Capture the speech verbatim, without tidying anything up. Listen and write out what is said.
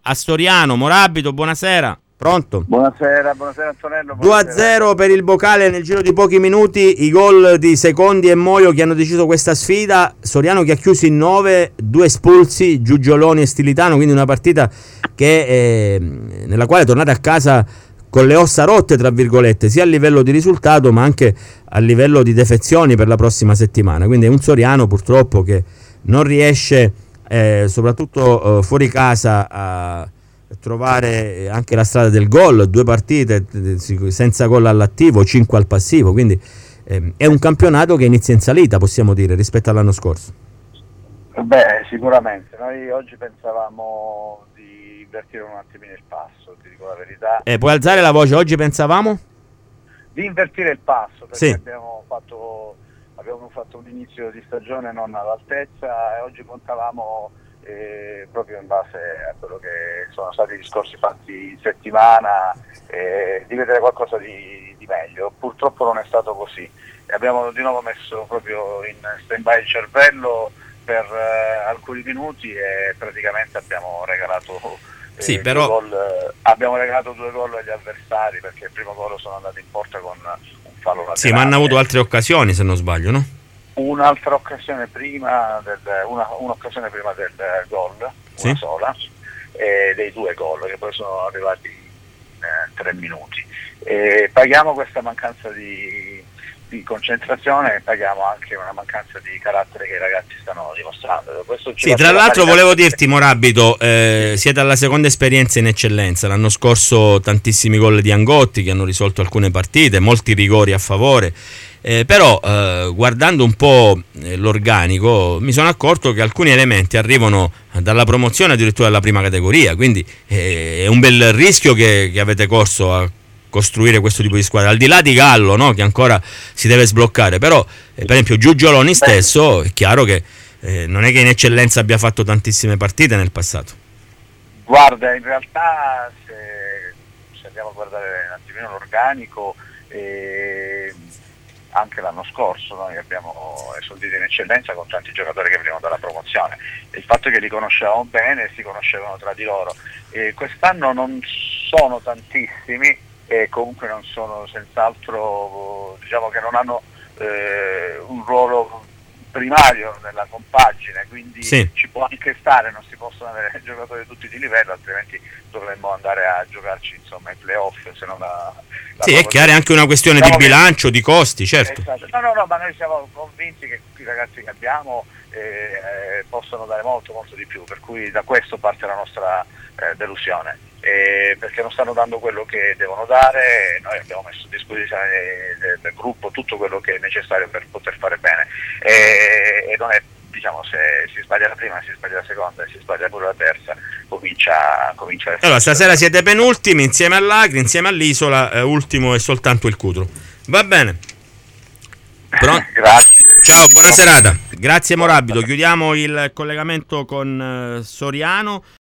a Soriano. Morabito, buonasera. Pronto? Buonasera, buonasera Antonello. due a zero per il Bocale nel giro di pochi minuti, i gol di Secondi e Moio che hanno deciso questa sfida. Soriano che ha chiuso in nove, due espulsi, Giugioloni e Stilitano, quindi una partita che eh, nella quale tornate a casa con le ossa rotte, tra virgolette, sia a livello di risultato ma anche a livello di defezioni per la prossima settimana. Quindi è un Soriano purtroppo che non riesce, eh, soprattutto eh, fuori casa, a trovare anche la strada del gol. Due partite senza gol all'attivo, cinque al passivo, quindi ehm, è un campionato che inizia in salita, possiamo dire, rispetto all'anno scorso. Beh, sicuramente noi oggi pensavamo di invertire un attimino il passo, ti dico la verità. Eh, puoi alzare la voce? Oggi pensavamo? Di invertire il passo, perché sì. abbiamo fatto abbiamo fatto un inizio di stagione non all'altezza e oggi contavamo Eh, proprio in base a quello che sono stati i discorsi fatti in settimana, eh, di vedere qualcosa di, di meglio. Purtroppo non è stato così e abbiamo di nuovo messo proprio in stand-by il cervello per eh, alcuni minuti e praticamente abbiamo regalato eh, sì, due però... gol, eh, abbiamo regalato due gol agli avversari, perché il primo gol sono andato in porta con un fallo laterale. Sì, ma hanno avuto altre occasioni, se non sbaglio, no? Un'altra occasione prima del, una, un'occasione prima del gol, sì. una sola, e dei due gol che poi sono arrivati in eh, tre minuti. E paghiamo questa mancanza di, di concentrazione e paghiamo anche una mancanza di carattere che i ragazzi stanno dimostrando. Questo sì, tra l'altro volevo dirti, Morabito, eh, siete alla seconda esperienza in eccellenza. L'anno scorso tantissimi gol di Angotti che hanno risolto alcune partite, molti rigori a favore. Eh, però eh, guardando un po' eh, l'organico mi sono accorto che alcuni elementi arrivano dalla promozione addirittura dalla prima categoria, quindi eh, è un bel rischio che, che avete corso a costruire questo tipo di squadra, al di là di Gallo, no? Che ancora si deve sbloccare, però eh, per esempio Giugioloni stesso è chiaro che eh, non è che in eccellenza abbia fatto tantissime partite nel passato. Guarda, in realtà se, se andiamo a guardare un attimino l'organico, eh, anche l'anno scorso noi abbiamo esordito in eccellenza con tanti giocatori che venivano dalla promozione. Il fatto è che li conoscevamo bene e si conoscevano tra di loro. E quest'anno non sono tantissimi e comunque non sono senz'altro, diciamo che non hanno eh, un ruolo primario nella compagine, quindi sì. Ci può anche stare, non si possono avere giocatori tutti di livello, altrimenti dovremmo andare a giocarci insomma i playoff, se non la, la sì, è chiaro, è anche una questione diciamo di bilancio, che... di costi, certo. Esatto. No, no, no, ma noi siamo convinti che i ragazzi che abbiamo eh, possono dare molto, molto di più, per cui da questo parte la nostra eh, delusione, eh, perché non stanno dando quello che devono dare. Noi abbiamo messo a disposizione del, del gruppo tutto quello che è necessario per poter fare bene, e, e non è, diciamo, se si sbaglia la prima, si sbaglia la seconda e si sbaglia pure la terza, comincia, comincia a essere... Allora, stasera siete penultimi insieme all'Agri, insieme all'Isola, eh, ultimo è soltanto il Cutro. Va bene. Pronto? Grazie. Ciao, buona serata. Grazie Morabito. Chiudiamo il collegamento con uh, Soriano.